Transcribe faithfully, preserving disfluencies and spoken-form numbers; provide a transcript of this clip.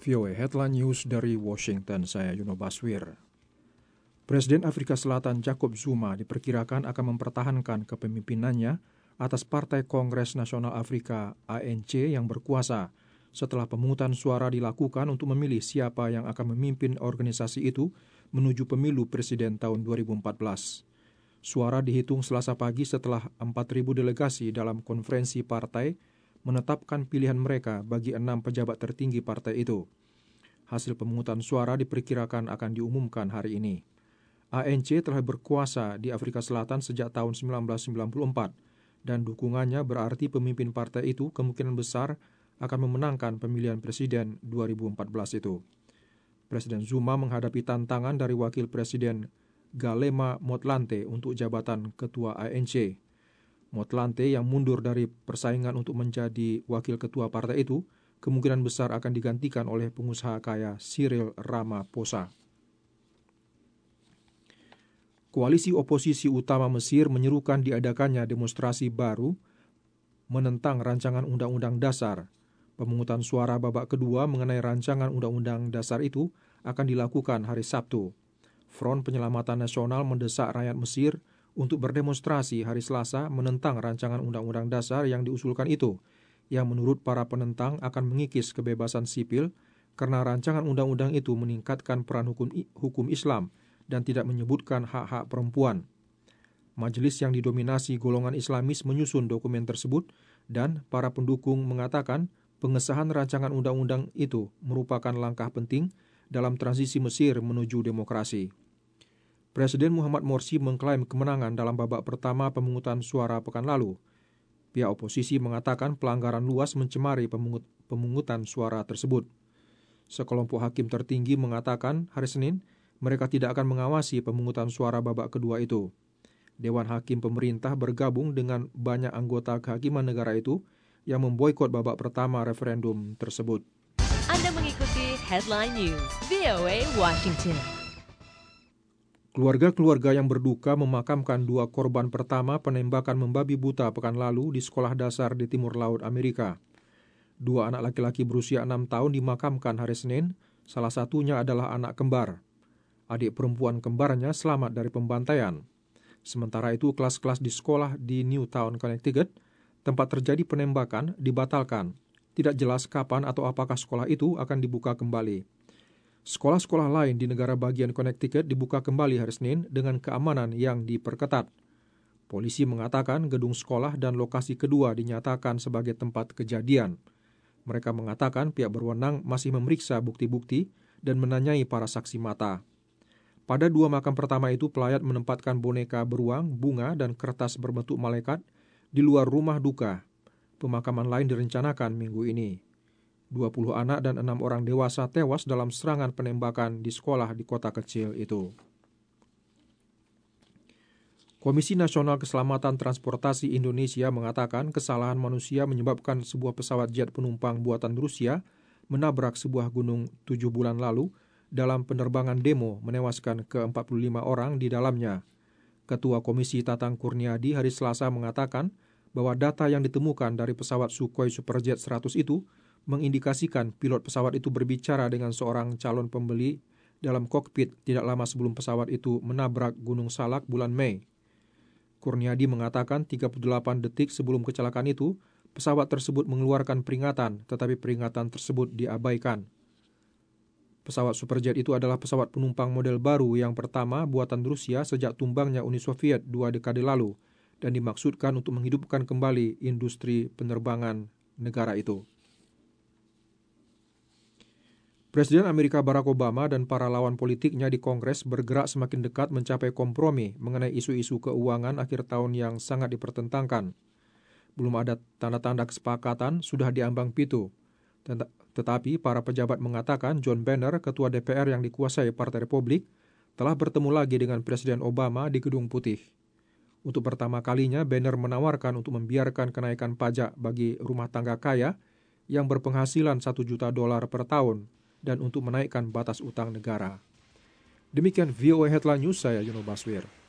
V O A Headline News dari Washington, saya Yuno Baswir. Presiden Afrika Selatan Jacob Zuma diperkirakan akan mempertahankan kepemimpinannya atas Partai Kongres Nasional Afrika A N C yang berkuasa setelah pemungutan suara dilakukan untuk memilih siapa yang akan memimpin organisasi itu menuju pemilu presiden tahun dua ribu empat belas. Suara dihitung Selasa pagi setelah empat ribu delegasi dalam konferensi partai menetapkan pilihan mereka bagi enam pejabat tertinggi partai itu. Hasil pemungutan suara diperkirakan akan diumumkan hari ini. A N C telah berkuasa di Afrika Selatan sejak tahun seribu sembilan ratus sembilan puluh empat dan dukungannya berarti pemimpin partai itu kemungkinan besar akan memenangkan pemilihan presiden dua ribu empat belas itu. Presiden Zuma menghadapi tantangan dari wakil presiden Kgalema Motlanthe untuk jabatan ketua A N C. Motlanthe yang mundur dari persaingan untuk menjadi wakil ketua partai itu kemungkinan besar akan digantikan oleh pengusaha kaya Cyril Ramaphosa. Koalisi oposisi utama Mesir menyerukan diadakannya demonstrasi baru menentang rancangan undang-undang dasar. Pemungutan suara babak kedua mengenai rancangan undang-undang dasar itu akan dilakukan hari Sabtu. Front Penyelamatan Nasional mendesak rakyat Mesir untuk berdemonstrasi hari Selasa menentang rancangan undang-undang dasar yang diusulkan itu, yang menurut para penentang akan mengikis kebebasan sipil karena rancangan undang-undang itu meningkatkan peran hukum, hukum Islam dan tidak menyebutkan hak-hak perempuan. Majelis yang didominasi golongan Islamis menyusun dokumen tersebut dan para pendukung mengatakan pengesahan rancangan undang-undang itu merupakan langkah penting dalam transisi Mesir menuju demokrasi. Presiden Muhammad Morsi mengklaim kemenangan dalam babak pertama pemungutan suara pekan lalu. Pihak oposisi mengatakan pelanggaran luas mencemari pemungut, pemungutan suara tersebut. Sekelompok hakim tertinggi mengatakan hari Senin mereka tidak akan mengawasi pemungutan suara babak kedua itu. Dewan Hakim Pemerintah bergabung dengan banyak anggota kehakiman negara itu yang memboikot babak pertama referendum tersebut. Anda mengikuti Headline News V O A Washington. Keluarga-keluarga yang berduka memakamkan dua korban pertama penembakan membabi buta pekan lalu di sekolah dasar di timur laut Amerika. Dua anak laki-laki berusia enam tahun dimakamkan hari Senin, salah satunya adalah anak kembar. Adik perempuan kembarnya selamat dari pembantaian. Sementara itu, kelas-kelas di sekolah di Newtown, Connecticut, tempat terjadi penembakan, dibatalkan. Tidak jelas kapan atau apakah sekolah itu akan dibuka kembali. Sekolah-sekolah lain di negara bagian Connecticut dibuka kembali hari Senin dengan keamanan yang diperketat. Polisi mengatakan gedung sekolah dan lokasi kedua dinyatakan sebagai tempat kejadian. Mereka mengatakan pihak berwenang masih memeriksa bukti-bukti dan menanyai para saksi mata. Pada dua makam pertama itu, pelayat menempatkan boneka beruang, bunga, dan kertas berbentuk malaikat di luar rumah duka. Pemakaman lain direncanakan minggu ini. dua puluh anak dan enam orang dewasa tewas dalam serangan penembakan di sekolah di kota kecil itu. Komisi Nasional Keselamatan Transportasi Indonesia mengatakan kesalahan manusia menyebabkan sebuah pesawat jet penumpang buatan Rusia menabrak sebuah gunung tujuh bulan lalu dalam penerbangan demo menewaskan ke empat puluh lima orang di dalamnya. Ketua Komisi Tatang Kurniadi hari Selasa mengatakan bahwa data yang ditemukan dari pesawat Sukhoi Superjet seratus itu mengindikasikan pilot pesawat itu berbicara dengan seorang calon pembeli dalam kokpit tidak lama sebelum pesawat itu menabrak Gunung Salak bulan Mei. Kurniadi mengatakan tiga puluh delapan detik sebelum kecelakaan itu, pesawat tersebut mengeluarkan peringatan, tetapi peringatan tersebut diabaikan. Pesawat Superjet itu adalah pesawat penumpang model baru yang pertama buatan Rusia sejak tumbangnya Uni Soviet dua dekade lalu dan dimaksudkan untuk menghidupkan kembali industri penerbangan negara itu. Presiden Amerika Barack Obama dan para lawan politiknya di Kongres bergerak semakin dekat mencapai kompromi mengenai isu-isu keuangan akhir tahun yang sangat dipertentangkan. Belum ada tanda-tanda kesepakatan, sudah diambang pitu. Tetapi para pejabat mengatakan John Boehner, ketua D P R yang dikuasai Partai Republik, telah bertemu lagi dengan Presiden Obama di Gedung Putih. Untuk pertama kalinya, Boehner menawarkan untuk membiarkan kenaikan pajak bagi rumah tangga kaya yang berpenghasilan satu juta dolar per tahun dan untuk menaikkan batas utang negara. Demikian V O A Headline News, saya Yuno Baswir.